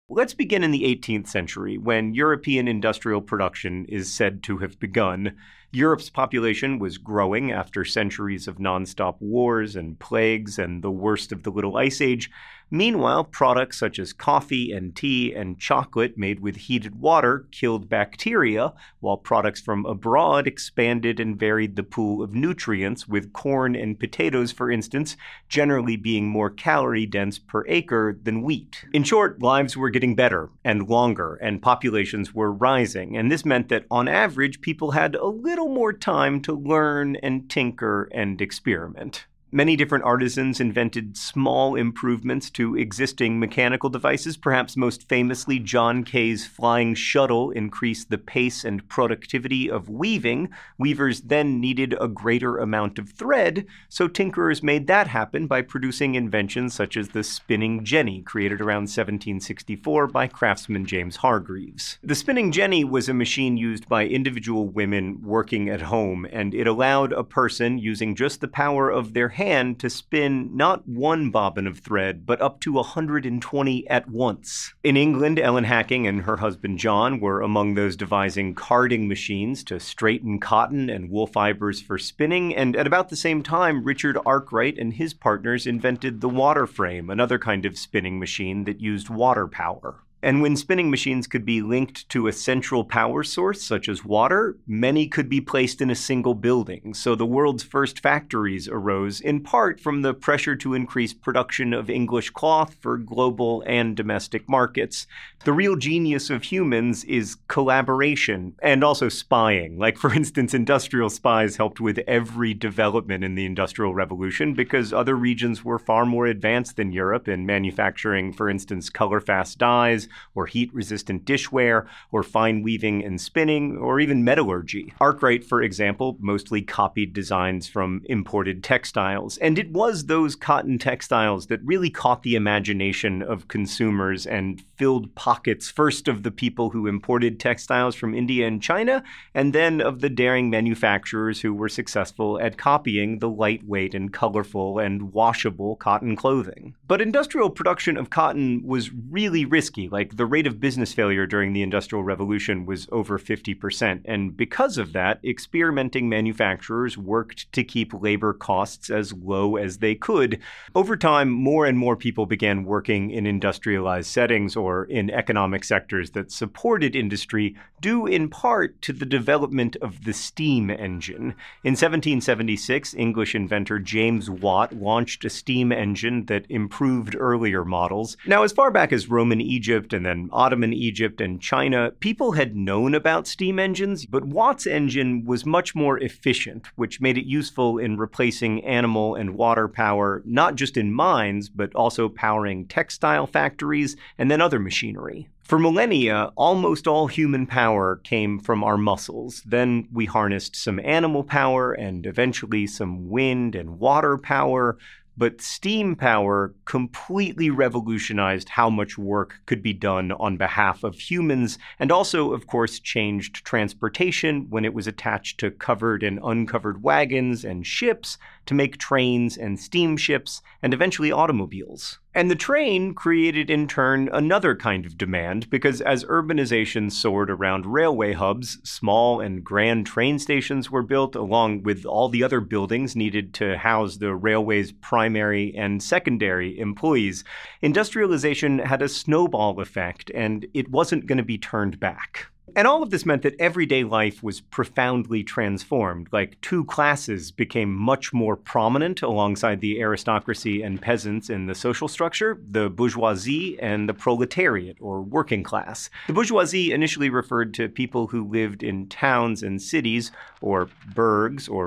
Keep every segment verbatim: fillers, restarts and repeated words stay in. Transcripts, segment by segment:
Let's begin in the eighteenth century, when European industrial production is said to have begun. Europe's population was growing after centuries of nonstop wars and plagues and the worst of the Little Ice Age. Meanwhile, products such as coffee and tea and chocolate made with heated water killed bacteria, while products from abroad expanded and varied the pool of nutrients, with corn and potatoes, for instance, generally being more calorie-dense per acre than wheat. In short, lives were getting better and longer, and populations were rising, and this meant that, on average, people had a little more time to learn and tinker and experiment. Many different artisans invented small improvements to existing mechanical devices. Perhaps most famously, John Kay's flying shuttle increased the pace and productivity of weaving. Weavers then needed a greater amount of thread, so tinkerers made that happen by producing inventions such as the spinning jenny, created around seventeen sixty-four by craftsman James Hargreaves. The spinning jenny was a machine used by individual women working at home, and it allowed a person, using just the power of their hand, hand to spin not one bobbin of thread, but up to one hundred twenty at once. In England, Ellen Hacking and her husband John were among those devising carding machines to straighten cotton and wool fibers for spinning, and at about the same time, Richard Arkwright and his partners invented the water frame, another kind of spinning machine that used water power. And when spinning machines could be linked to a central power source, such as water, many could be placed in a single building. So the world's first factories arose, in part from the pressure to increase production of English cloth for global and domestic markets. The real genius of humans is collaboration and also spying. Like, for instance, industrial spies helped with every development in the Industrial Revolution because other regions were far more advanced than Europe in manufacturing, for instance, color-fast dyes, or heat-resistant dishware, or fine weaving and spinning, or even metallurgy. Arkwright, for example, mostly copied designs from imported textiles, and it was those cotton textiles that really caught the imagination of consumers and filled pockets, first of the people who imported textiles from India and China, and then of the daring manufacturers who were successful at copying the lightweight and colorful and washable cotton clothing. But industrial production of cotton was really risky. Like, the rate of business failure during the Industrial Revolution was over fifty percent, and because of that, experimenting manufacturers worked to keep labor costs as low as they could. Over time, more and more people began working in industrialized settings or in economic sectors that supported industry, due in part to the development of the steam engine. In seventeen seventy-six, English inventor James Watt launched a steam engine that improved earlier models. Now, as far back as Roman Egypt and then Ottoman Egypt and China, people had known about steam engines, but Watt's engine was much more efficient, which made it useful in replacing animal and water power, not just in mines, but also powering textile factories and then other machinery. For millennia, almost all human power came from our muscles. Then we harnessed some animal power and eventually some wind and water power. But steam power completely revolutionized how much work could be done on behalf of humans, and also, of course, changed transportation when it was attached to covered and uncovered wagons and ships to make trains and steamships, and eventually automobiles. And the train created, in turn, another kind of demand, because as urbanization soared around railway hubs, small and grand train stations were built, along with all the other buildings needed to house the railway's primary and secondary employees. Industrialization had a snowball effect, and it wasn't going to be turned back. And all of this meant that everyday life was profoundly transformed. Like, two classes became much more prominent alongside the aristocracy and peasants in the social structure: the bourgeoisie and the proletariat, or working class. The bourgeoisie initially referred to people who lived in towns and cities, or burgs, or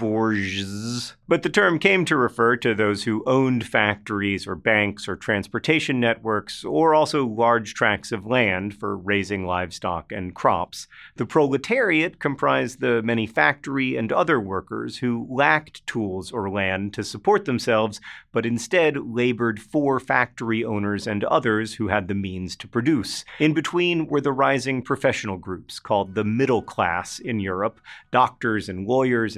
bourges. But the term came to refer to those who owned factories or banks or transportation networks, or also large tracts of land for raising livestock and crops. The proletariat comprised the many factory and other workers who lacked tools or land to support themselves, but instead labored for factory owners and others who had the means to produce. In between were the rising professional groups called the middle class in Europe: doctors and lawyers and teachers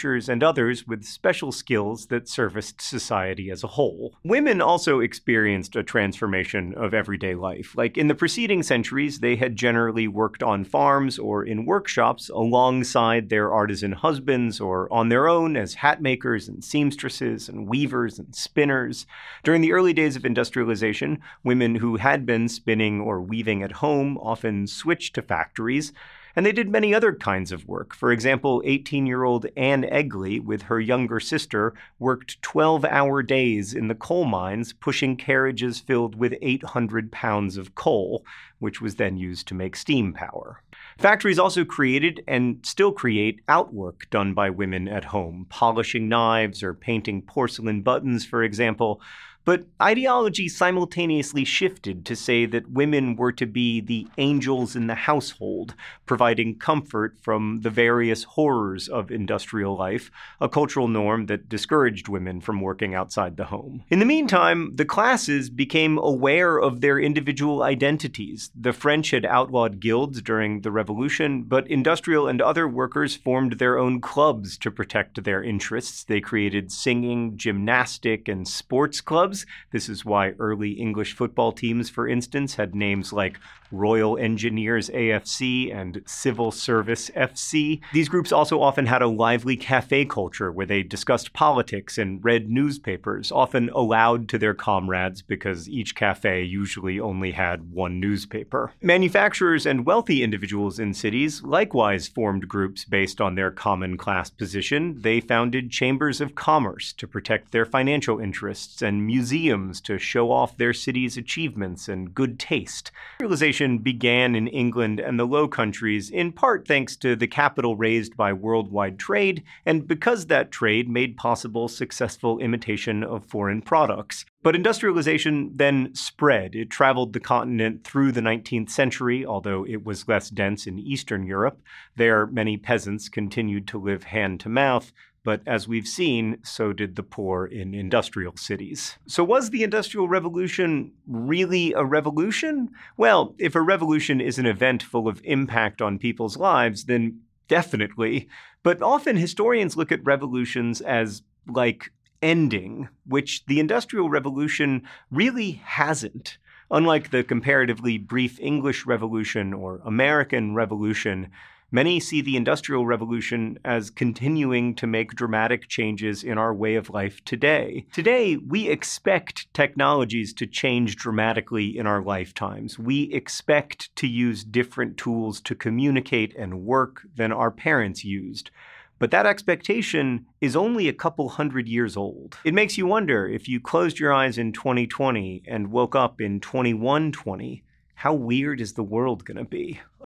teachers, and others with special skills that serviced society as a whole. Women also experienced a transformation of everyday life. Like in the preceding centuries, they had generally worked on farms or in workshops alongside their artisan husbands or on their own as hat makers and seamstresses and weavers and spinners. During the early days of industrialization, women who had been spinning or weaving at home often switched to factories, and they did many other kinds of work. For example, eighteen-year-old Anne Egley, with her younger sister, worked twelve-hour days in the coal mines, pushing carriages filled with eight hundred pounds of coal, which was then used to make steam power. Factories also created and still create outwork done by women at home, polishing knives or painting porcelain buttons, for example. But ideology simultaneously shifted to say that women were to be the angels in the household, providing comfort from the various horrors of industrial life, a cultural norm that discouraged women from working outside the home. In the meantime, the classes became aware of their individual identities. The French had outlawed guilds during the Revolution, but industrial and other workers formed their own clubs to protect their interests. They created singing, gymnastic, and sports clubs. This is why early English football teams, for instance, had names like Royal Engineers A F C and Civil Service F C. These groups also often had a lively cafe culture where they discussed politics and read newspapers, often aloud to their comrades because each cafe usually only had one newspaper. Manufacturers and wealthy individuals in cities likewise formed groups based on their common class position. They founded chambers of commerce to protect their financial interests and museums to show off their city's achievements and good taste. Industrialization began in England and the Low Countries, in part thanks to the capital raised by worldwide trade, and because that trade made possible successful imitation of foreign products. But industrialization then spread. It traveled the continent through the nineteenth century, although it was less dense in Eastern Europe. There, many peasants continued to live hand to mouth, but as we've seen, so did the poor in industrial cities. So was the Industrial Revolution really a revolution? Well, if a revolution is an event full of impact on people's lives, then definitely. But often historians look at revolutions as, like, ending, which the Industrial Revolution really hasn't. Unlike the comparatively brief English Revolution or American Revolution, many see the Industrial Revolution as continuing to make dramatic changes in our way of life today. Today, we expect technologies to change dramatically in our lifetimes. We expect to use different tools to communicate and work than our parents used. But that expectation is only a couple hundred years old. It makes you wonder, if you closed your eyes in twenty twenty and woke up in twenty-one twenty, how weird is the world gonna be?